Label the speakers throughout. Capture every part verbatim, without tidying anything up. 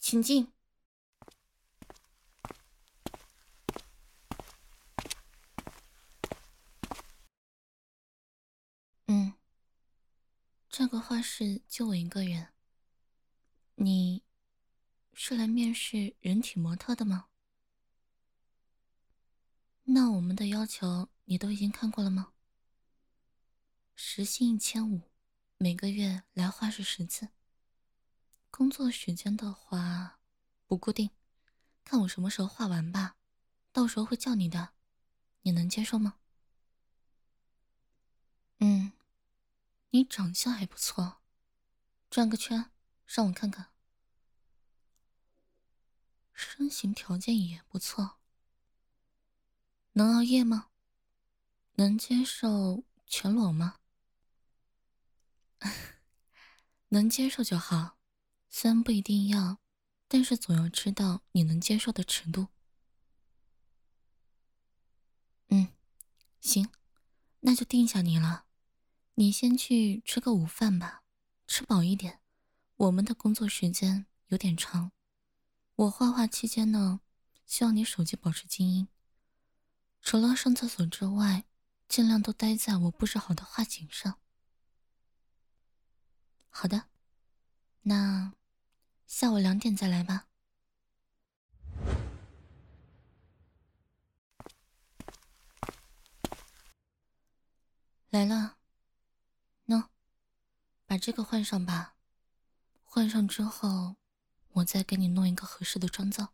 Speaker 1: 请进。嗯，这个画室就我一个人。你是来面试人体模特的吗？那我们的要求你都已经看过了吗？时薪一千五，每个月来画室十次。工作时间的话不固定，看我什么时候画完吧，到时候会叫你的，你能接受吗？嗯，你长相还不错，转个圈让我看看。身形条件也不错，能熬夜吗？能接受全裸吗？能接受就好，虽然不一定要，但是总要知道你能接受的尺度。嗯，行，那就定下你了。你先去吃个午饭吧，吃饱一点。我们的工作时间有点长，我画画期间呢，希望你手机保持静音。除了上厕所之外，尽量都待在我布置好的画景上。好的，那下午两点再来吧。来了，喏，把这个换上吧。换上之后，我再给你弄一个合适的妆造。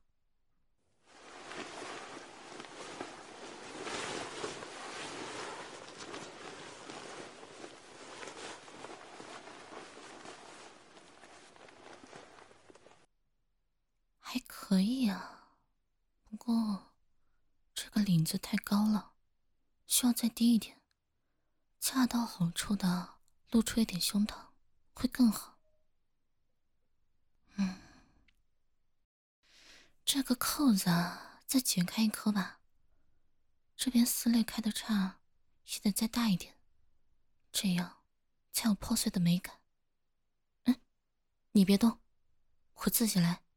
Speaker 1: 还可以啊，不过这个领子太高了，需要再低一点，恰到好处的露出一点胸膛，会更好。嗯，这个扣子啊，再解开一颗吧。这边撕裂开的叉也得再大一点，这样才有破碎的美感。嗯，你别动，我自己来。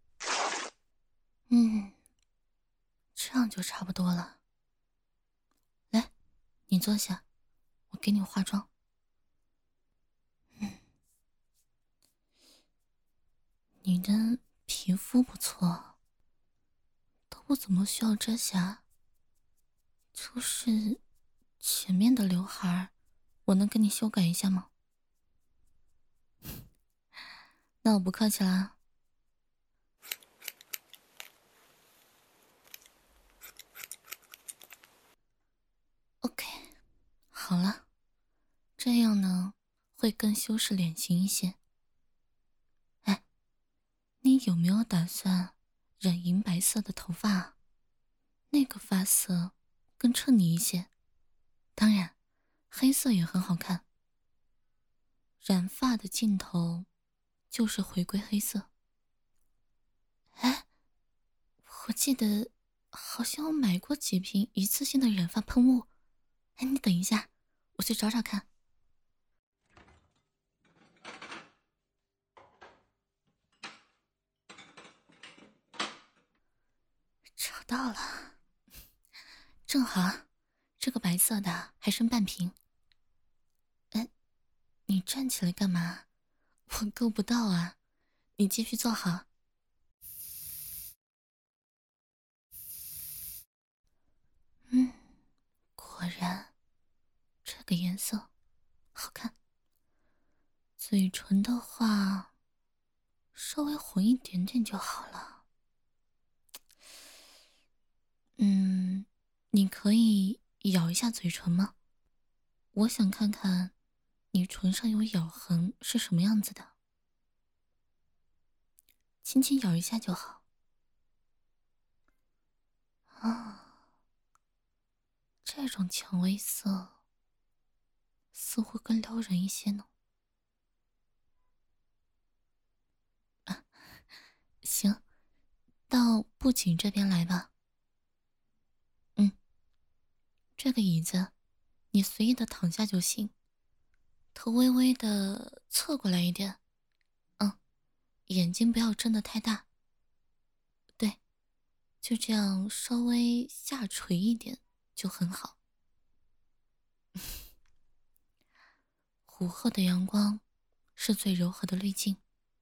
Speaker 1: 嗯，这样就差不多了。来，你坐下，我给你化妆。嗯，你的皮肤不错，都不怎么需要遮瑕，就是前面的刘海儿，我能给你修改一下吗？那我不客气啦。OK， 好了，这样呢会更修饰脸型一些。哎，你有没有打算染银白色的头发啊？那个发色更衬你一些。当然，黑色也很好看。染发的尽头就是回归黑色。哎，我记得好像我买过几瓶一次性的染发喷雾。哎，你等一下，我去找找看。找到了，正好，这个白色的还剩半瓶。哎，你站起来干嘛？我够不到啊，你继续坐好。嗯，果然，这个颜色好看。嘴唇的话，稍微红一点点就好了。嗯，你可以咬一下嘴唇吗？我想看看你唇上有咬痕是什么样子的。轻轻咬一下就好。啊，这种蔷薇色似乎更撩人一些呢。啊，行，到布景这边来吧。嗯，这个椅子你随意的躺下就行，头微微的侧过来一点。嗯，眼睛不要睁得太大， 就这样稍微下垂一点就很好。午后的阳光是最柔和的滤镜。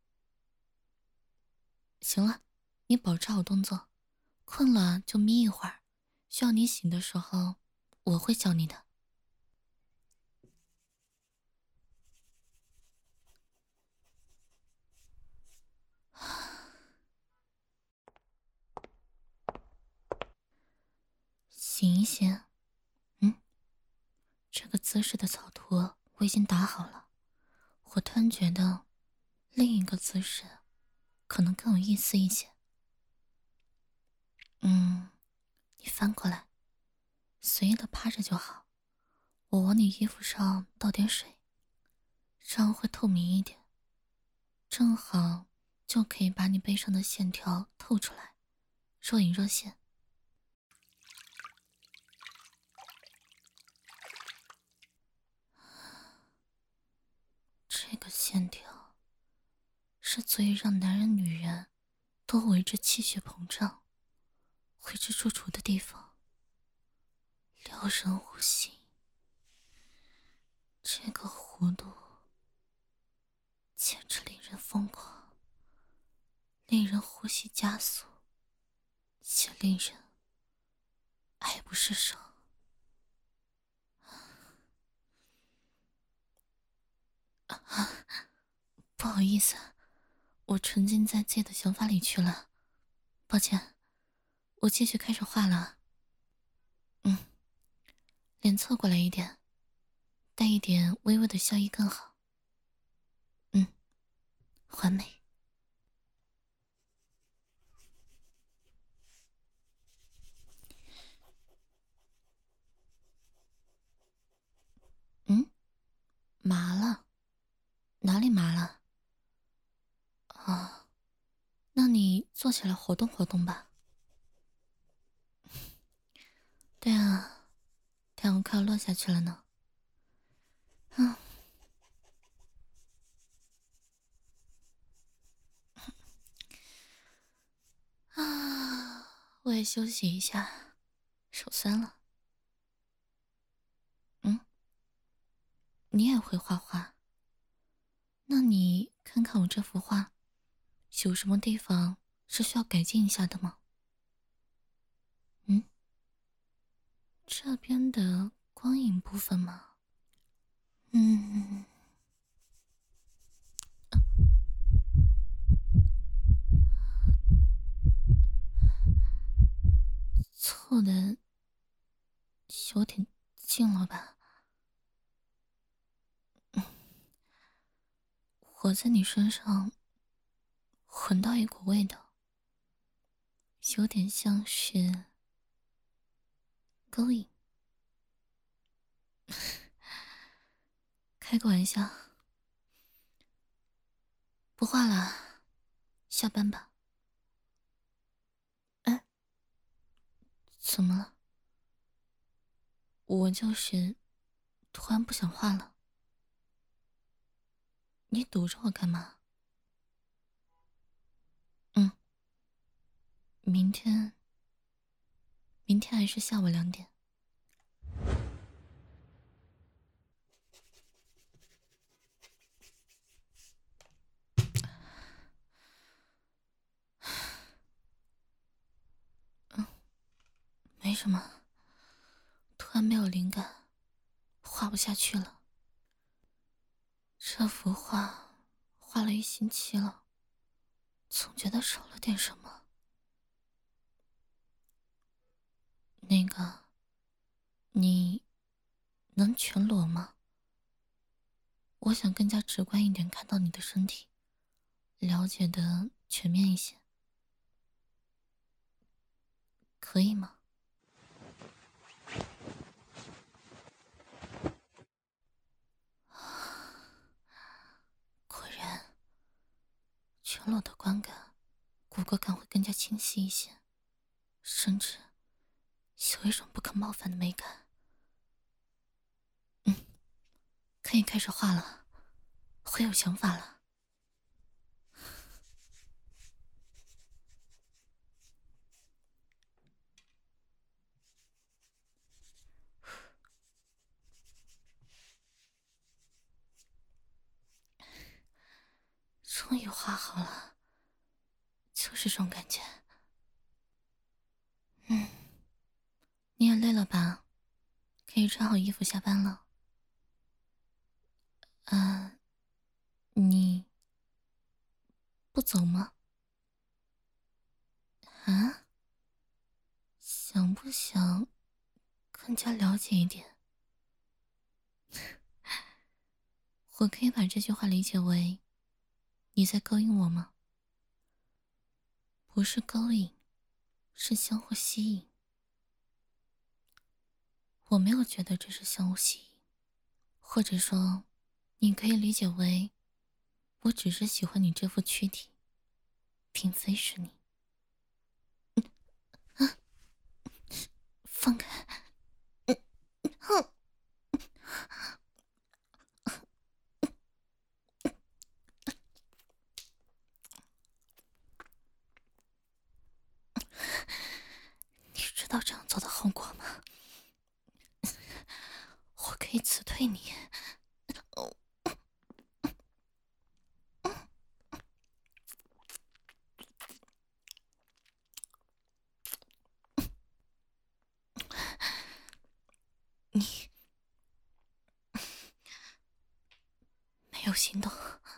Speaker 1: 行了，你保持好动作，困了就眯一会儿，需要你醒的时候我会叫你的。醒一醒。嗯，这个姿势的草图我已经打好了，我突然觉得另一个姿势可能更有意思一些。嗯，你翻过来，随意的趴着就好，我往你衣服上倒点水，这样会透明一点，正好就可以把你背上的线条透出来，若隐若现。这个线条是足以让男人女人都为之气血膨胀，为之驻足的地方，撩人无形。这个弧度简直令人疯狂，令人呼吸加速，且令人爱不释手。啊，不好意思，我沉浸在自己的想法里去了，抱歉，我继续开始画了。嗯，脸侧过来一点，带一点微微的笑意更好。嗯，完美。嗯，麻了？哪里麻了？啊，那你坐起来活动活动吧。对啊，太阳快要落下去了呢。嗯，啊，我也休息一下，手酸了。嗯，你也会画画？那你看看我这幅画，有什么地方是需要改进一下的吗？嗯，这边的光影部分吗？嗯，凑的有点近了吧？我在你身上闻到一股味道，有点像是勾引。开个玩笑，不画了，下班吧。哎，怎么了？我就是突然不想画了。你堵着我干嘛？嗯，明天，明天还是下午两点。嗯，没什么，突然没有灵感，画不下去了。这幅画画了一星期了，总觉得少了点什么。那个，你能全裸吗？我想更加直观一点看到你的身体，了解的全面一些，可以吗？果然，全裸的观感，骨骼感会更加清晰一些，甚至有一种不可冒犯的美感。嗯，可以开始画了，会有想法了。 终于画好了，就是这种感觉。嗯，你也累了吧？可以穿好衣服下班了。啊，你不走吗？啊？想不想更加了解一点？我可以把这句话理解为你在勾引我吗？不是勾引，是相互吸引。我没有觉得这是相互吸引，或者说你可以理解为我只是喜欢你这副躯体，并非是你。啊，放开。哼。你知道这样做的后果吗？我可以辞退你。你没有心动，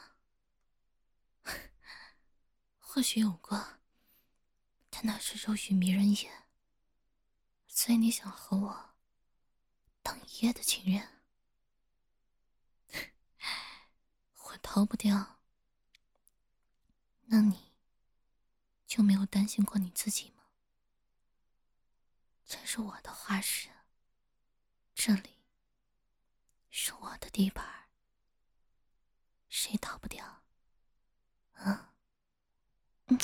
Speaker 1: 或许有过，但那是肉欲迷人眼，所以你想和我当一夜的情人。我逃不掉，那你就没有担心过你自己吗？这是我的画室，这里是我的地盘，谁逃不掉？啊？嗯。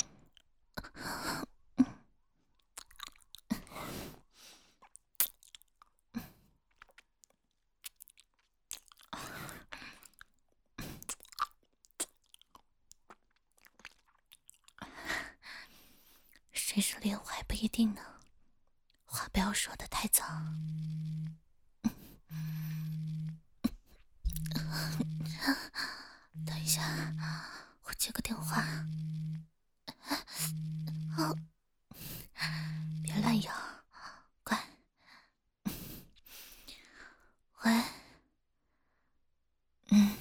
Speaker 1: 谁是恋我还不一定呢，话不要说得太早。等一下，我接个电话。哦，别乱摇，乖。喂。嗯。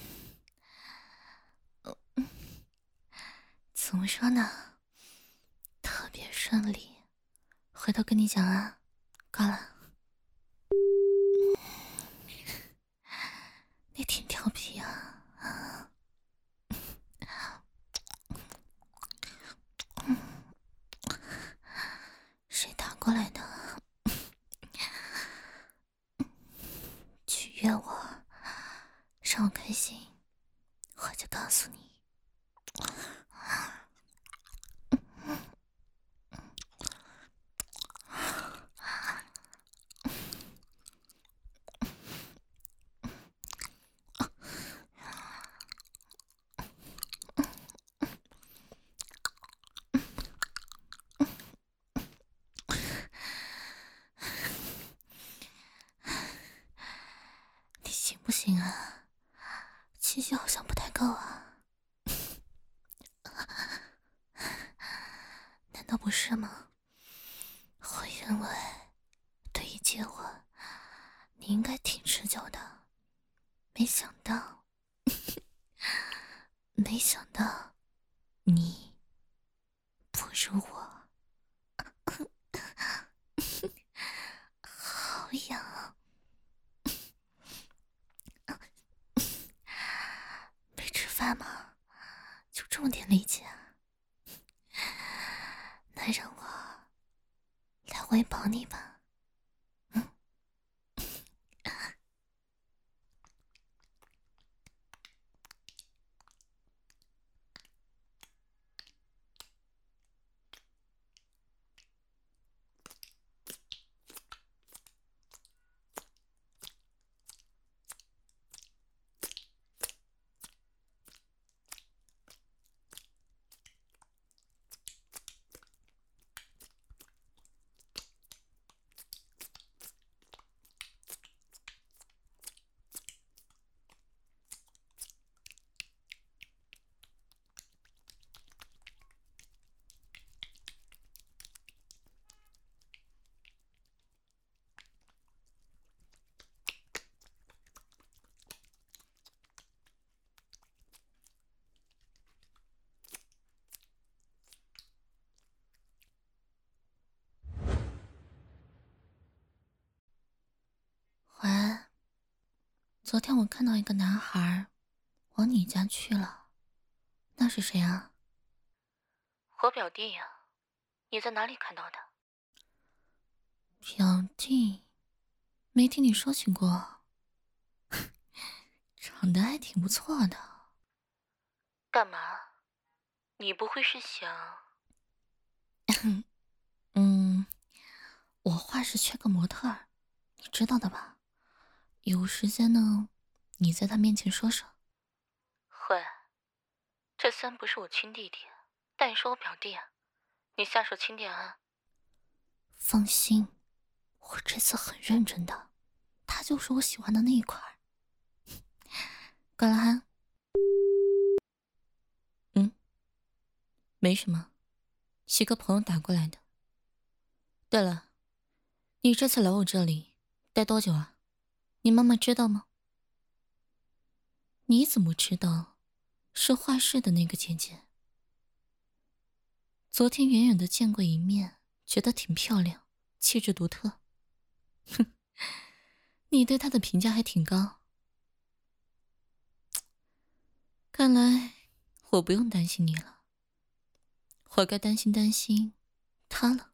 Speaker 1: 怎么说呢？特别顺利，回头跟你讲啊。挂了。你挺调皮啊。啊。谁打过来的？取悦我，让我开心，我就告诉你。你行不行啊？气息好像不太够啊。难道不是吗？我认为对于接吻你应该挺持久的，没想到没想到你不如我。好痒。没吃饭吗？就这么点力气啊？那让我来喂饱你吧。嗯。 昨天我看到一个男孩往你家去了，那是谁啊？
Speaker 2: 我表弟呀、啊，你在哪里看到的？
Speaker 1: 表弟，没听你说起过，长得还挺不错的。
Speaker 2: 干嘛？你不会是想……
Speaker 1: 嗯，我画室缺个模特儿，你知道的吧？有时间呢，你在他面前说说。
Speaker 2: 会，这虽然不是我亲弟弟，但也是我表弟啊，你下手轻点啊。
Speaker 1: 放心，我这次很认真的，他就是我喜欢的那一块。挂了哈。嗯，没什么，是个朋友打过来的。对了，你这次来我这里待多久啊？你妈妈知道吗？你怎么知道是画室的那个姐姐？昨天远远的见过一面，觉得挺漂亮，气质独特。哼，你对她的评价还挺高。看来我不用担心你了，我该担心担心她了。